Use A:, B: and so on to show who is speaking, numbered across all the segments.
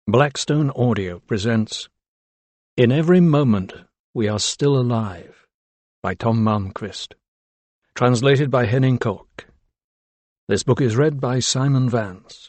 A: Blackstone Audio presents In Every Moment We Are Still Alive by Tom Malmquist. Translated by Henning Koch. This book is read by Simon Vance.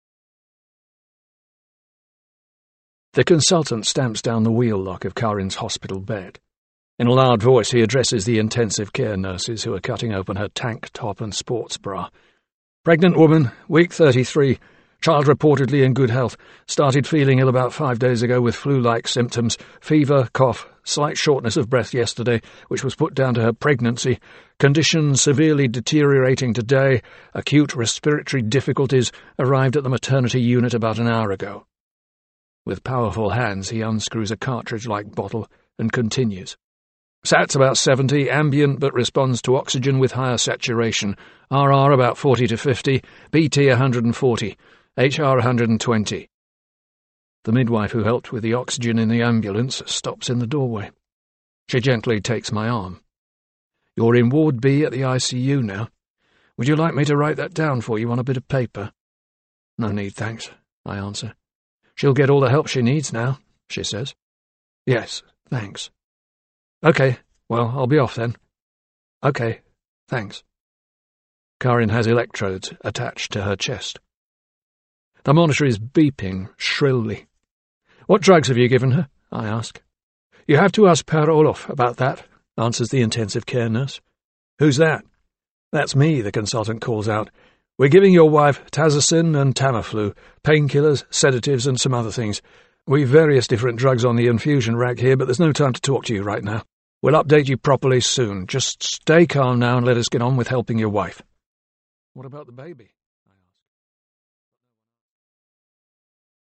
A: The consultant stamps down the wheel lock of Karin's hospital bed. In a loud voice he addresses the intensive care nurses who are cutting open her tank top and sports bra. Pregnant woman, week 33, child reportedly in good health, started feeling ill about 5 days ago with flu-like symptoms, fever, cough, slight shortness of breath yesterday, which was put down to her pregnancy, condition severely deteriorating today, acute respiratory difficulties, arrived at the maternity unit about an hour ago. With powerful hands he unscrews a cartridge-like bottle and continues. SAT's about 70, ambient but responds to oxygen with higher saturation, RR about 40 to 50, BT 140, HR 120. The midwife who helped with the oxygen in the ambulance stops in the doorway. She gently takes my arm. You're in Ward B at the ICU now. Would you like me to write that down for you on a bit of paper? No need, thanks, I answer. She'll get all the help she needs now, she says. Yes, thanks. OK, well, I'll be off then. OK, thanks. Karin has electrodes attached to her chest. The monitor is beeping shrilly. What drugs have you given her? I ask. You have to ask Per Olof about that, answers the intensive care nurse. Who's that? That's me, the consultant calls out. We're giving your wife Tazocin and Tamiflu, painkillers, sedatives and some other things. We've various different drugs on the infusion rack here, but there's no time to talk to you right now. We'll update you properly soon. Just stay calm now and let us get on with helping your wife. What about the baby?